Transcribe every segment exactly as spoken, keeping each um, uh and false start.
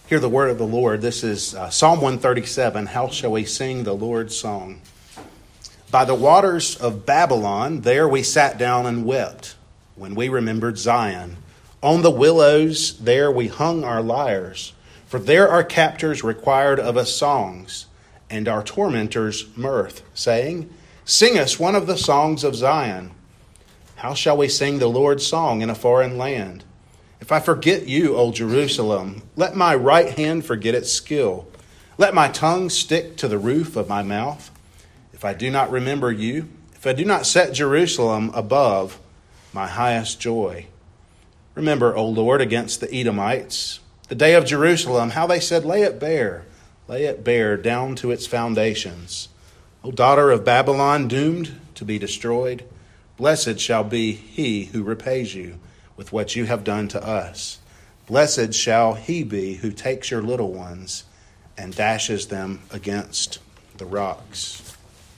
Hear the word of the Lord. This is uh, Psalm one thirty-seven. How shall we sing the Lord's song? By the waters of Babylon, there we sat down and wept when we remembered Zion. On the willows, there we hung our lyres. For there our captors required of us songs, and our tormentors mirth, saying, Sing us one of the songs of Zion. How shall we sing the Lord's song in a foreign land? If I forget you, O Jerusalem, let my right hand forget its skill. Let my tongue stick to the roof of my mouth. If I do not remember you, if I do not set Jerusalem above my highest joy. Remember, O Lord, against the Edomites, the day of Jerusalem, how they said, Lay it bare, lay it bare down to its foundations. O daughter of Babylon, doomed to be destroyed, blessed shall be he who repays you with what you have done to us. Blessed shall he be who takes your little ones and dashes them against the rocks.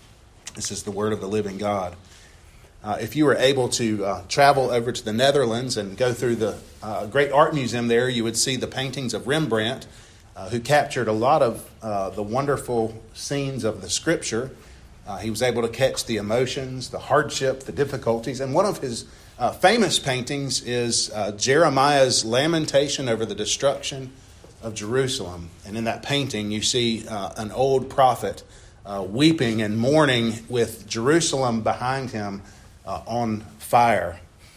This is the word of the living God. Uh, if you were able to uh, travel over to the Netherlands and go through the uh, great art museum there, you would see the paintings of Rembrandt, uh, who captured a lot of uh, the wonderful scenes of the Scripture. Uh, he was able to catch the emotions, the hardship, the difficulties. And one of his uh, famous paintings is uh, Jeremiah's lamentation over the destruction of Jerusalem. And in that painting, you see uh, an old prophet uh, weeping and mourning with Jerusalem behind him uh, on fire.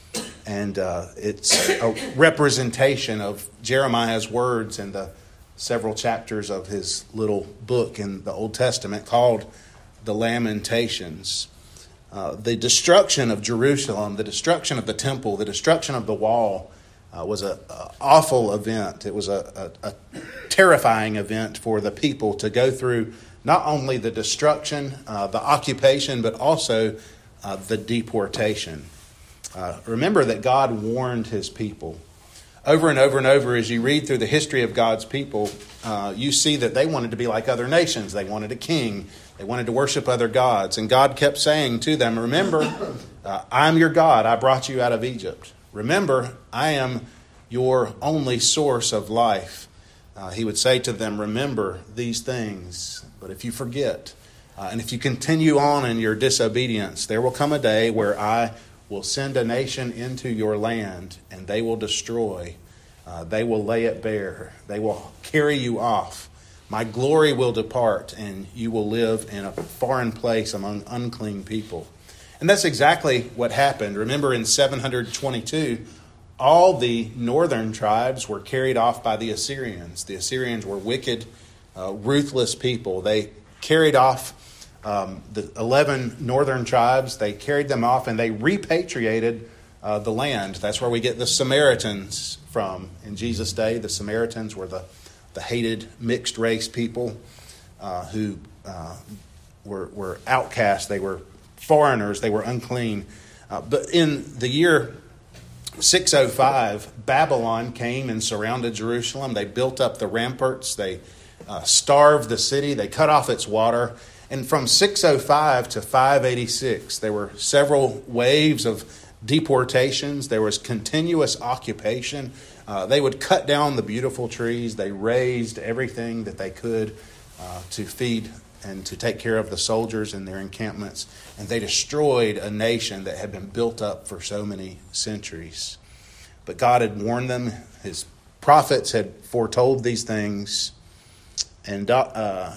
And uh, it's a representation of Jeremiah's words in the several chapters of his little book in the Old Testament called the Lamentations. Uh, the destruction of Jerusalem, the destruction of the temple, the destruction of the wall uh, was an awful event. It was a, a, a terrifying event for the people to go through not only the destruction, uh, the occupation, but also uh, the deportation. Uh, remember that God warned his people. Over and over and over, as you read through the history of God's people, uh, you see that they wanted to be like other nations. They wanted a king. They wanted to worship other gods. And God kept saying to them, remember, uh, I'm your God. I brought you out of Egypt. Remember, I am your only source of life. Uh, he would say to them, remember these things. But if you forget, uh, and if you continue on in your disobedience, there will come a day where I will send a nation into your land, and they will destroy. Uh, they will lay it bare. They will carry you off. My glory will depart, and you will live in a foreign place among unclean people. And that's exactly what happened. Remember, in seven twenty-two, all the northern tribes were carried off by the Assyrians. The Assyrians were wicked, uh, ruthless people. They carried off Um, the eleven northern tribes. They carried them off and they repatriated uh, the land. That's where we get the Samaritans from. In Jesus' day, the Samaritans were the, the hated mixed race people uh, who uh, were, were outcasts. They were foreigners. They were unclean. Uh, but in the year six oh five, Babylon came and surrounded Jerusalem. They built up the ramparts. They uh, starved the city. They cut off its water. And from six oh five to five eighty-six, there were several waves of deportations. There was continuous occupation. Uh, they would cut down the beautiful trees. They razed everything that they could uh, to feed and to take care of the soldiers in their encampments. And they destroyed a nation that had been built up for so many centuries. But God had warned them. His prophets had foretold these things. And uh,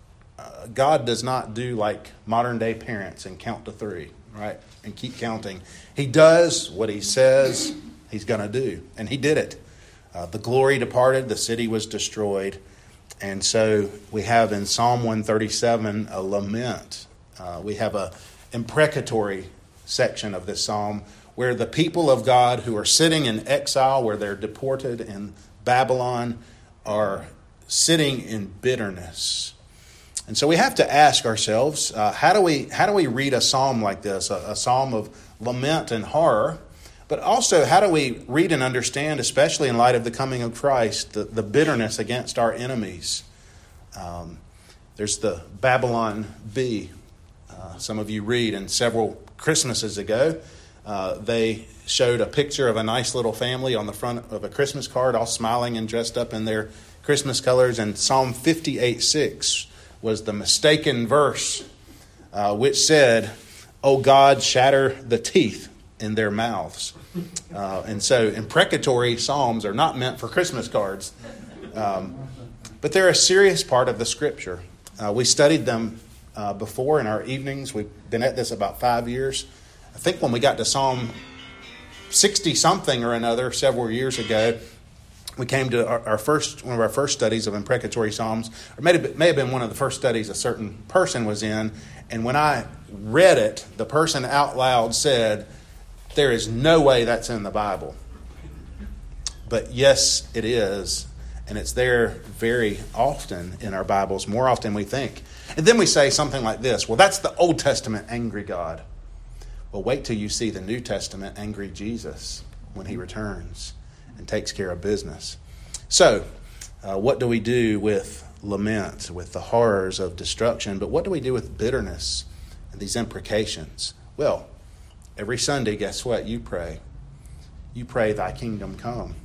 Uh, God does not do like modern day parents and count to three, right? And keep counting. He does what he says he's going to do. And he did it. Uh, the glory departed. The city was destroyed. And so we have in Psalm one thirty-seven a lament. Uh, we have a imprecatory section of this psalm where the people of God who are sitting in exile, where they're deported in Babylon, are sitting in bitterness. And so we have to ask ourselves, uh, how do we how do we read a psalm like this, a, a psalm of lament and horror, but also how do we read and understand, especially in light of the coming of Christ, the, the bitterness against our enemies? Um, there's the Babylon Bee. Uh, some of you read, and several Christmases ago, uh, they showed a picture of a nice little family on the front of a Christmas card, all smiling and dressed up in their Christmas colors, and Psalm fifty-eight six was the mistaken verse, uh, which said, "O God, shatter the teeth in their mouths." Uh, and so imprecatory psalms are not meant for Christmas cards. Um, but they're a serious part of the Scripture. Uh, we studied them uh, before in our evenings. We've been at this about five years. I think when we got to Psalm sixty-something or another several years ago, we came to our, our first one of our first studies of imprecatory psalms, or may have, may have been one of the first studies a certain person was in. And when I read it, the person out loud said, "There is no way that's in the Bible." But yes, it is. And it's there very often in our Bibles, more often than we think. And then we say something like this: well, that's the Old Testament angry God. Well, wait till you see the New Testament angry Jesus when he returns and takes care of business. So, uh, what do we do with lament, with the horrors of destruction? But what do we do with bitterness and these imprecations? Well, every Sunday, guess what? You pray. You pray, "Thy kingdom come."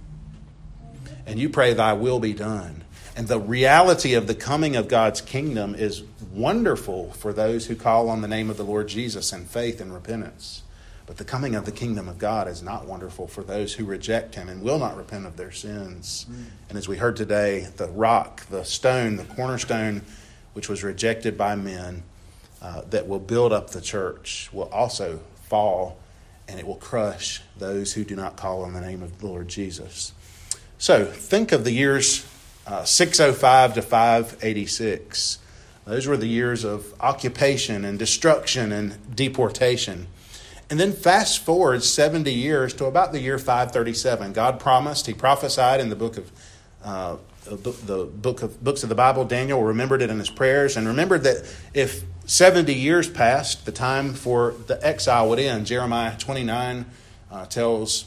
And you pray, "Thy will be done." And the reality of the coming of God's kingdom is wonderful for those who call on the name of the Lord Jesus in faith and repentance. But the coming of the kingdom of God is not wonderful for those who reject him and will not repent of their sins. Mm. And as we heard today, the rock, the stone, the cornerstone, which was rejected by men, uh, that will build up the church, will also fall, and it will crush those who do not call on the name of the Lord Jesus. So think of the years uh, six oh five to five eighty-six. Those were the years of occupation and destruction and deportation. And then fast forward seventy years to about the year five thirty-seven. God promised, he prophesied in the book of uh, the book of books of the Bible. Daniel remembered it in his prayers and remembered that if seventy years passed, the time for the exile would end. Jeremiah twenty-nine uh, tells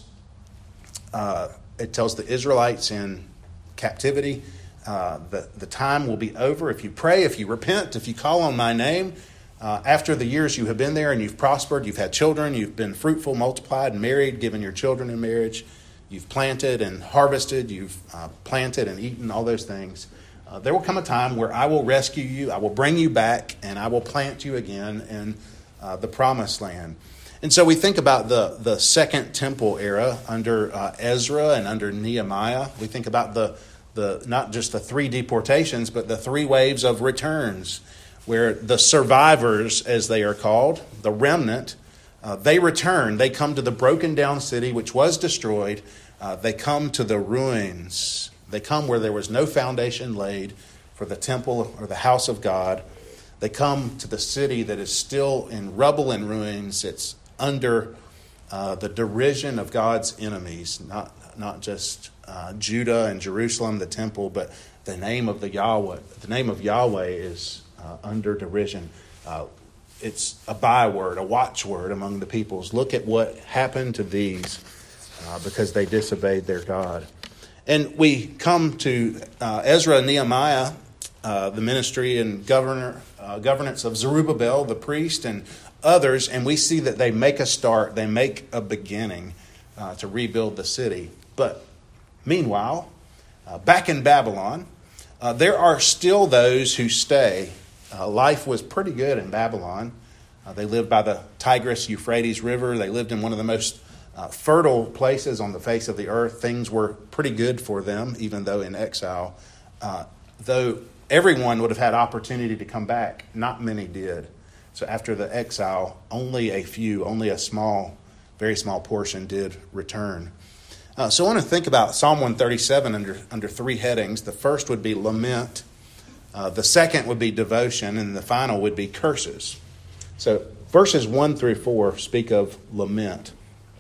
uh, it tells the Israelites in captivity, uh, the the time will be over if you pray, if you repent, if you call on my name. Uh, after the years you have been there and you've prospered, you've had children, you've been fruitful, multiplied, and married, given your children in marriage, you've planted and harvested, you've uh, planted and eaten, all those things. Uh, there will come a time where I will rescue you, I will bring you back, and I will plant you again in uh, the promised land. And so we think about the, the Second Temple era under uh, Ezra and under Nehemiah. We think about the, the not just the three deportations, but the three waves of returns, where the survivors, as they are called, the remnant, uh, they return. They come to the broken down city which was destroyed. Uh, they come to the ruins. They come where there was no foundation laid for the temple or the house of God. They come to the city that is still in rubble and ruins. It's under uh, the derision of God's enemies, not not just uh, Judah and Jerusalem, the temple, but the name of the Yahweh. The name of Yahweh is uh, under derision. Uh, it's a byword, a watchword among the peoples. Look at what happened to these uh, because they disobeyed their God. And we come to uh, Ezra and Nehemiah, uh, the ministry and governor, uh, governance of Zerubbabel, the priest, and others, and we see that they make a start, they make a beginning uh, to rebuild the city. But meanwhile, uh, back in Babylon, uh, there are still those who stay. Uh, life was pretty good in Babylon. Uh, they lived by the Tigris-Euphrates River. They lived in one of the most uh, fertile places on the face of the earth. Things were pretty good for them, even though in exile. Uh, though everyone would have had opportunity to come back, not many did. So after the exile, only a few, only a small, very small portion did return. Uh, so I want to think about Psalm one thirty-seven under, under three headings. The first would be lament. Uh, the second would be devotion. And the final would be curses. So verses one through four speak of lament.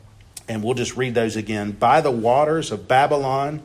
And we'll just read those again. By the waters of Babylon,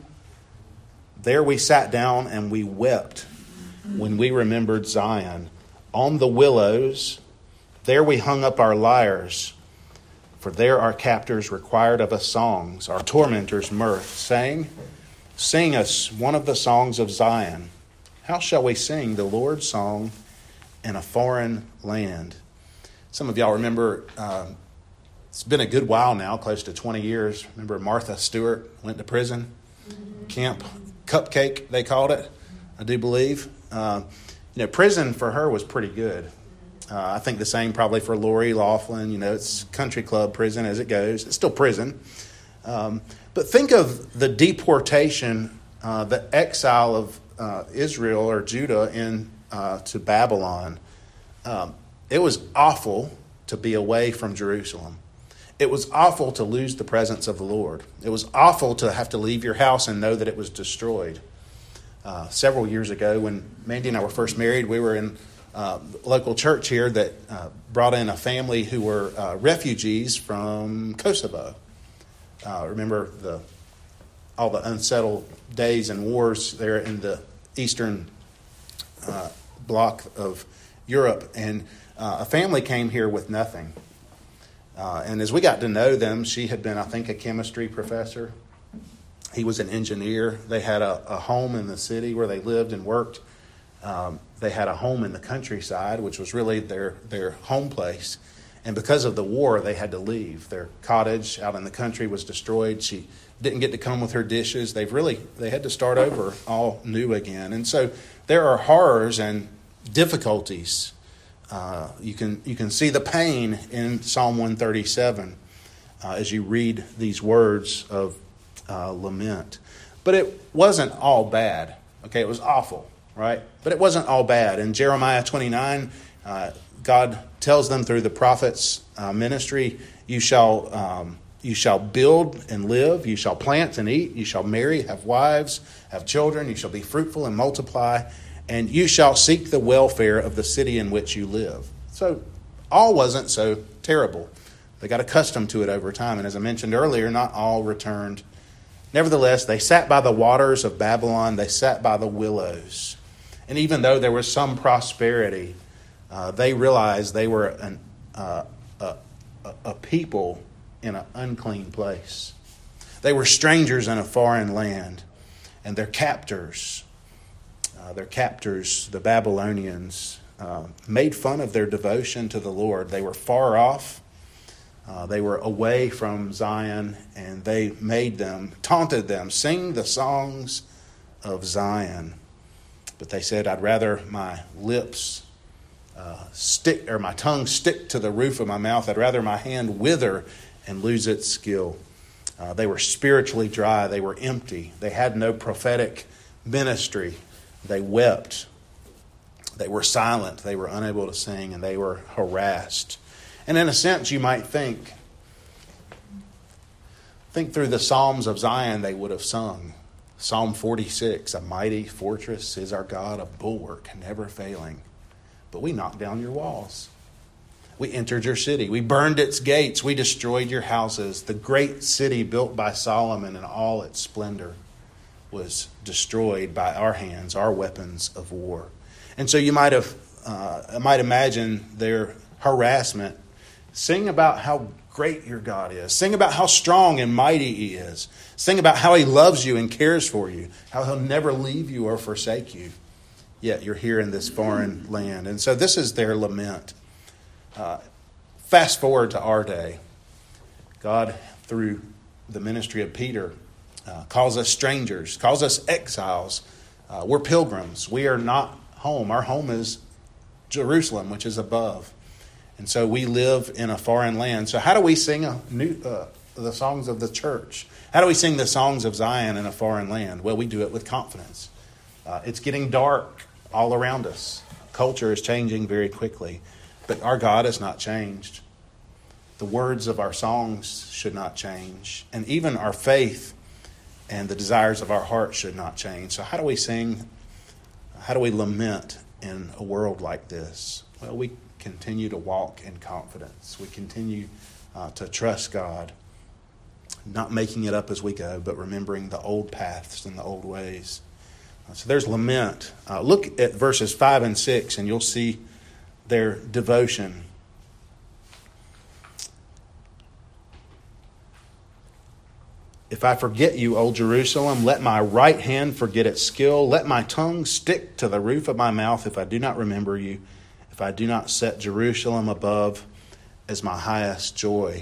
there we sat down and we wept when we remembered Zion. On the willows, there we hung up our lyres, for there our captors required of us songs, our tormentors mirth, saying, "Sing us one of the songs of Zion. How shall we sing the Lord's song in a foreign land?" Some of y'all remember, uh, it's been a good while now, close to twenty years. Remember Martha Stewart went to prison? Camp cupcake, they called it, I do believe. Uh, you know, prison for her was pretty good. Uh, I think the same probably for Lori Laughlin. You know, it's country club prison as it goes. It's still prison. Um, but think of the deportation, uh, the exile of uh, Israel or Judah in uh, to Babylon. Um, it was awful to be away from Jerusalem. It was awful to lose the presence of the Lord. It was awful to have to leave your house and know that it was destroyed. Uh, several years ago, when Mandy and I were first married, we were in uh, a local church here that uh, brought in a family who were uh, refugees from Kosovo. Uh, remember the all the unsettled days and wars there in the eastern uh, bloc of Europe. And uh, a family came here with nothing. Uh, and as we got to know them, she had been, I think, a chemistry professor. He was an engineer. They had a, a home in the city where they lived and worked. Um, they had a home in the countryside, which was really their, their home place. And because of the war, they had to leave. Their cottage out in the country was destroyed. She didn't get to come with her dishes. They've really, they had to start over all new again. And so there are horrors and difficulties. Uh, you can you can see the pain in Psalm one thirty-seven uh, as you read these words of uh, lament. But it wasn't all bad. Okay, it was awful, right? But it wasn't all bad. In Jeremiah twenty-nine, uh, God tells them through the prophet's uh, ministry, you shall um, you shall build and live, you shall plant and eat, you shall marry, have wives, have children, you shall be fruitful and multiply, and you shall seek the welfare of the city in which you live. So all wasn't so terrible. They got accustomed to it over time. And as I mentioned earlier, not all returned. Nevertheless, they sat by the waters of Babylon. They sat by the willows. And even though there was some prosperity, uh, they realized they were an, uh, a, a people in an unclean place. They were strangers in a foreign land. And their captors... Uh, their captors, the Babylonians, uh, made fun of their devotion to the Lord. They were far off. Uh, they were away from Zion, and they made them, taunted them, sing the songs of Zion. But they said, I'd rather my lips uh, stick, or my tongue stick to the roof of my mouth. I'd rather my hand wither and lose its skill. Uh, they were spiritually dry. They were empty. They had no prophetic ministry. They wept. They were silent. They were unable to sing, and they were harassed. And in a sense, you might think, think through the Psalms of Zion they would have sung. Psalm forty-six, a mighty fortress is our God, a bulwark never failing. But we knocked down your walls. We entered your city. We burned its gates. We destroyed your houses. The great city built by Solomon in all its splendor was destroyed by our hands, our weapons of war. And so you might have, uh, might imagine their harassment. Sing about how great your God is. Sing about how strong and mighty He is. Sing about how He loves you and cares for you, how He'll never leave you or forsake you. Yet you're here in this foreign land. And so this is their lament. Uh, fast forward to our day. God, through the ministry of Peter, Uh, calls us strangers, calls us exiles. Uh, we're pilgrims. We are not home. Our home is Jerusalem, which is above. And so we live in a foreign land. So how do we sing a new, uh, the songs of the church? How do we sing the songs of Zion in a foreign land? Well, we do it with confidence. Uh, it's getting dark all around us. Culture is changing very quickly. But our God has not changed. The words of our songs should not change. And even our faith and the desires of our heart should not change. So how do we sing? How do we lament in a world like this? Well, we continue to walk in confidence. We continue uh, to trust God, not making it up as we go, but remembering the old paths and the old ways. Uh, so there's lament. Uh, look at verses five and six, and you'll see their devotion. If I forget you, O Jerusalem, let my right hand forget its skill. Let my tongue stick to the roof of my mouth if I do not remember you, if I do not set Jerusalem above as my highest joy.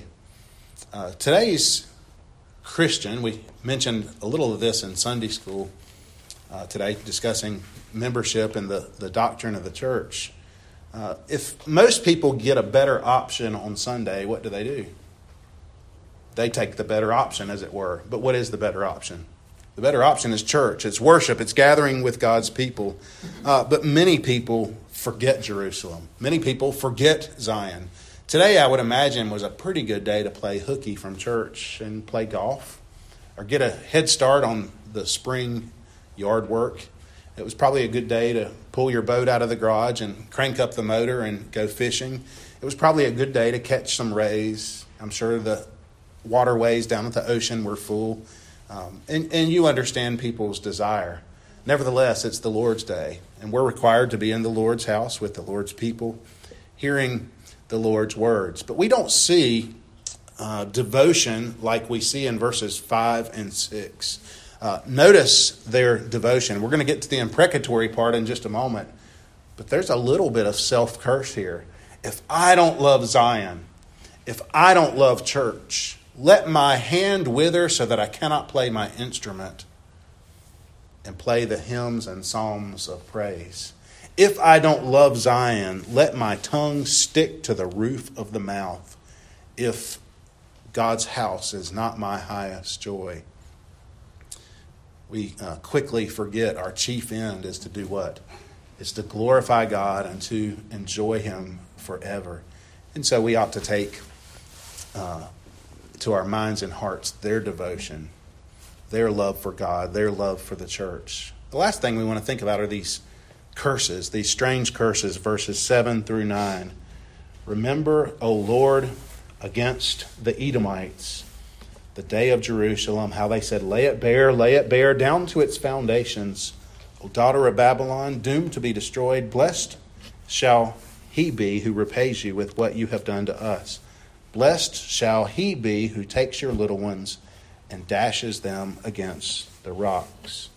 Uh, today's Christian, we mentioned a little of this in Sunday school, uh, today discussing membership and the, the doctrine of the church. Uh, if most people get a better option on Sunday, what do they do? They take the better option, as it were. But what is the better option? The better option is church. It's worship. It's gathering with God's people. Uh, but many people forget Jerusalem. Many people forget Zion. Today, I would imagine, was a pretty good day to play hooky from church and play golf or get a head start on the spring yard work. It was probably a good day to pull your boat out of the garage and crank up the motor and go fishing. It was probably a good day to catch some rays. I'm sure the waterways down at the ocean were full. Um, and, and you understand people's desire. Nevertheless, it's the Lord's day, and we're required to be in the Lord's house with the Lord's people, hearing the Lord's words. But we don't see uh, devotion like we see in verses five and six. Uh, notice their devotion. We're going to get to the imprecatory part in just a moment, but there's a little bit of self-curse here. If I don't love Zion, if I don't love church, let my hand wither so that I cannot play my instrument and play the hymns and psalms of praise. If I don't love Zion, let my tongue stick to the roof of the mouth. If God's house is not my highest joy. We uh, quickly forget our chief end is to do what? It's to glorify God and to enjoy Him forever. And so we ought to take uh, to our minds and hearts their devotion, their love for God, their love for the church. The last thing we want to think about are these curses, these strange curses, verses seven through nine. Remember, O Lord, against the Edomites, the day of Jerusalem, how they said, lay it bare, lay it bare, down to its foundations. O daughter of Babylon, doomed to be destroyed, blessed shall he be who repays you with what you have done to us. Blessed shall he be who takes your little ones and dashes them against the rocks.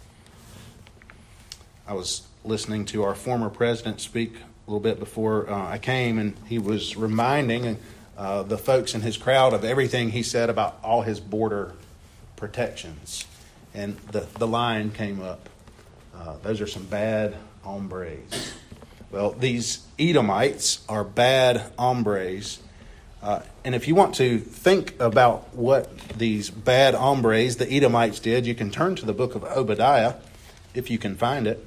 I was listening to our former president speak a little bit before uh, I came, and he was reminding uh, the folks in his crowd of everything he said about all his border protections. And the, the line came up. Uh, those are some bad hombres. Well, these Edomites are bad hombres. Uh, and if you want to think about what these bad hombres, the Edomites, did, you can turn to the book of Obadiah, if you can find it.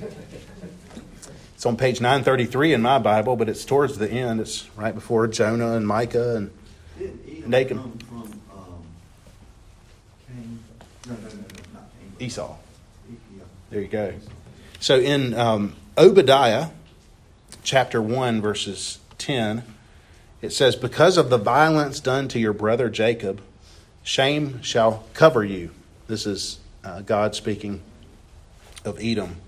It's on page nine thirty-three in my Bible, but it's towards the end. It's right before Jonah and Micah and Nahum. Come from, um, Cain? No, no, no, no, not Cain. Esau. Yeah. There you go. So in um, Obadiah, chapter one, verses ten, it says, because of the violence done to your brother Jacob, shame shall cover you. This is uh, God speaking of Edom.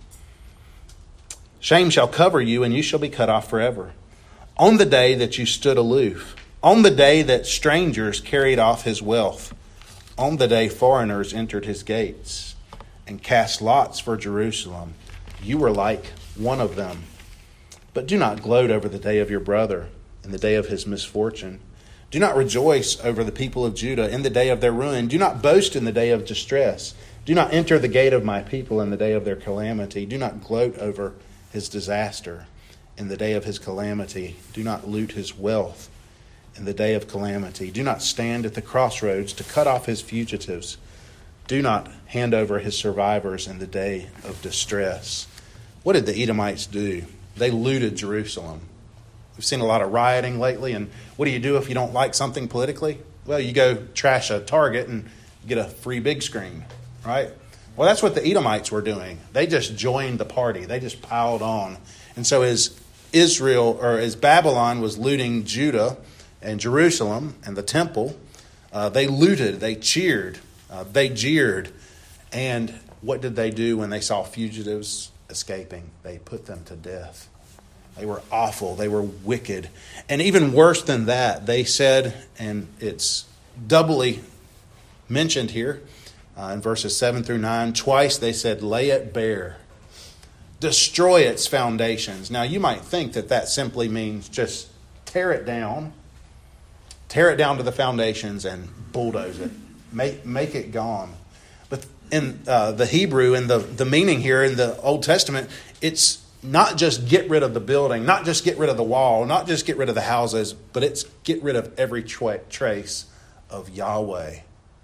Shame shall cover you, and you shall be cut off forever. On the day that you stood aloof, on the day that strangers carried off his wealth, on the day foreigners entered his gates and cast lots for Jerusalem, you were like one of them. But do not gloat over the day of your brother in the day of his misfortune. Do not rejoice over the people of Judah in the day of their ruin. Do not boast in the day of distress. Do not enter the gate of my people in the day of their calamity. Do not gloat over his disaster in the day of his calamity. Do not loot his wealth in the day of calamity. Do not stand at the crossroads to cut off his fugitives. Do not hand over his survivors in the day of distress. What did the Edomites do? They looted Jerusalem. We've seen a lot of rioting lately, and what do you do if you don't like something politically? Well, you go trash a Target and get a free big screen, right? Well, that's what the Edomites were doing. They just joined the party. They just piled on. And so as Israel, or as Babylon was looting Judah and Jerusalem and the temple, uh, they looted, they cheered, uh, they jeered. And what did they do when they saw fugitives escaping? They put them to death. They were awful. They were wicked. And even worse than that, they said, and it's doubly mentioned here uh, in verses seven through nine, twice they said, lay it bare. Destroy its foundations. Now, you might think that that simply means just tear it down, tear it down to the foundations and bulldoze it, make, make it gone. But in uh, the Hebrew and the, the meaning here in the Old Testament, it's not just get rid of the building, not just get rid of the wall, not just get rid of the houses, but it's get rid of every tra- trace of Yahweh.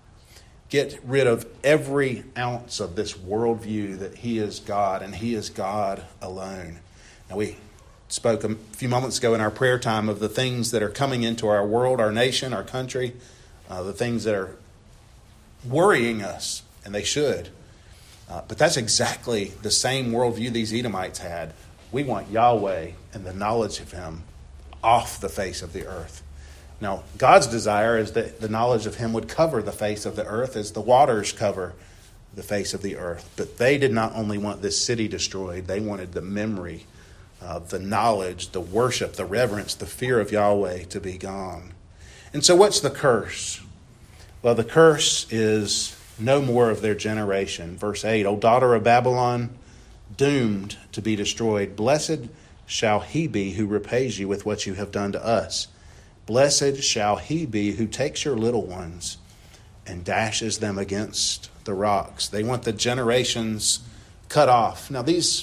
Get rid of every ounce of this worldview that He is God and He is God alone. Now, we spoke a few moments ago in our prayer time of the things that are coming into our world, our nation, our country, uh, the things that are worrying us, and they should. Uh, but that's exactly the same worldview these Edomites had. We want Yahweh and the knowledge of Him off the face of the earth. Now, God's desire is that the knowledge of Him would cover the face of the earth as the waters cover the face of the earth. But they did not only want this city destroyed, they wanted the memory, uh, the knowledge, the worship, the reverence, the fear of Yahweh to be gone. And so what's the curse? Well, the curse is no more of their generation. Verse eight, O daughter of Babylon, doomed to be destroyed, blessed shall he be who repays you with what you have done to us. Blessed shall he be who takes your little ones and dashes them against the rocks. They want the generations cut off. Now, these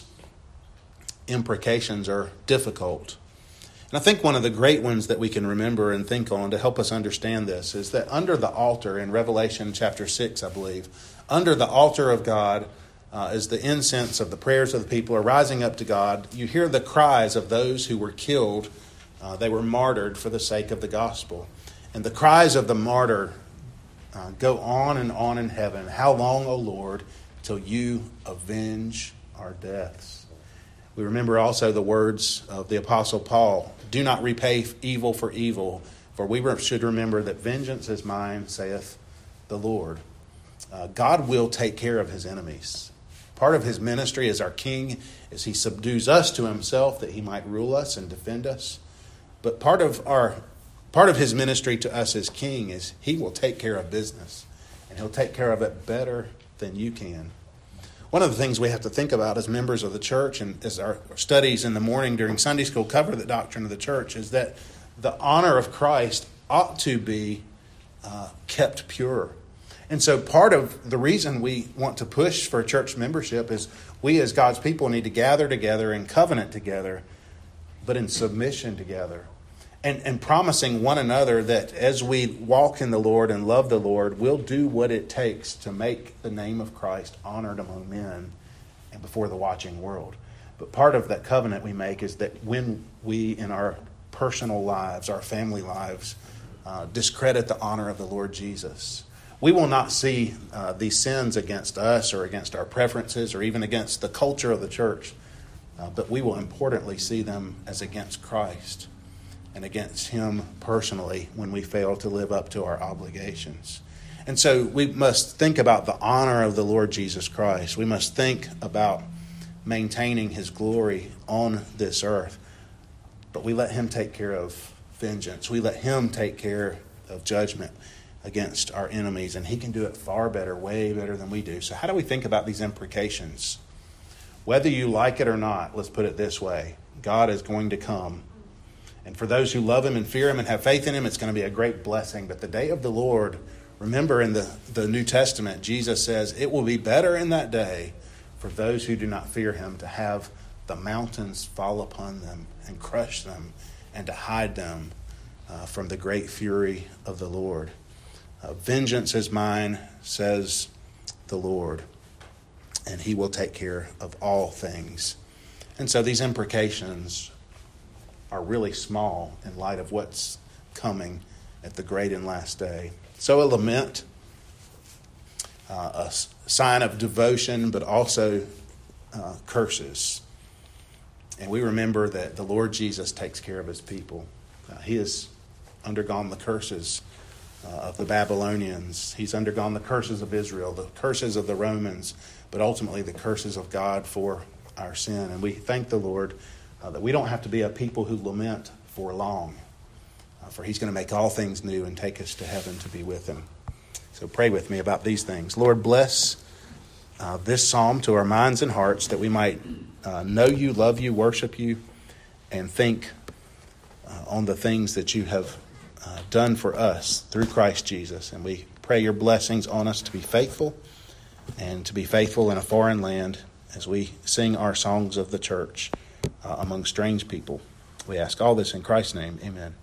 imprecations are difficult. And I think one of the great ones that we can remember and think on to help us understand this is that under the altar in Revelation chapter six, I believe, under the altar of God, uh, as the incense of the prayers of the people are rising up to God, you hear the cries of those who were killed. Uh, they were martyred for the sake of the gospel. And the cries of the martyr uh, go on and on in heaven. How long, O Lord, till you avenge our deaths? We remember also the words of the Apostle Paul. Do not repay evil for evil, for we should remember that vengeance is mine, saith the Lord. Uh, God will take care of His enemies. Part of His ministry as our King is He subdues us to Himself that He might rule us and defend us. But part of our part of His ministry to us as King is He will take care of business. And He'll take care of it better than you can. One of the things we have to think about as members of the church and as our studies in the morning during Sunday school cover the doctrine of the church is that the honor of Christ ought to be uh, kept pure. And so part of the reason we want to push for church membership is we as God's people need to gather together in covenant together, but in submission together. And, and promising one another that as we walk in the Lord and love the Lord, we'll do what it takes to make the name of Christ honored among men and before the watching world. But part of that covenant we make is that when we in our personal lives, our family lives, uh, discredit the honor of the Lord Jesus, we will not see uh, these sins against us or against our preferences or even against the culture of the church, uh, but we will importantly see them as against Christ and against Him personally when we fail to live up to our obligations. And so we must think about the honor of the Lord Jesus Christ. We must think about maintaining His glory on this earth. But we let Him take care of vengeance. We let Him take care of judgment against our enemies. And He can do it far better, way better than we do. So how do we think about these imprecations? Whether you like it or not, let's put it this way. God is going to come. And for those who love Him and fear Him and have faith in Him, it's going to be a great blessing. But the day of the Lord, remember in the, the New Testament, Jesus says, it will be better in that day for those who do not fear Him to have the mountains fall upon them and crush them and to hide them uh, from the great fury of the Lord. Uh, Vengeance is mine, says the Lord, and He will take care of all things. And so these imprecations are really small in light of what's coming at the great and last day. So a lament, uh, a sign of devotion, but also uh, curses. And we remember that the Lord Jesus takes care of His people. Uh, he has undergone the curses uh, of the Babylonians. He's undergone the curses of Israel, the curses of the Romans, but ultimately the curses of God for our sin. And we thank the Lord Uh, that we don't have to be a people who lament for long, uh, for He's going to make all things new and take us to heaven to be with Him. So pray with me about these things. Lord, bless uh, this psalm to our minds and hearts that we might uh, know You, love You, worship You, and think uh, on the things that You have uh, done for us through Christ Jesus. And we pray Your blessings on us to be faithful and to be faithful in a foreign land as we sing our songs of the church uh, among strange people. We ask all this in Christ's name. Amen.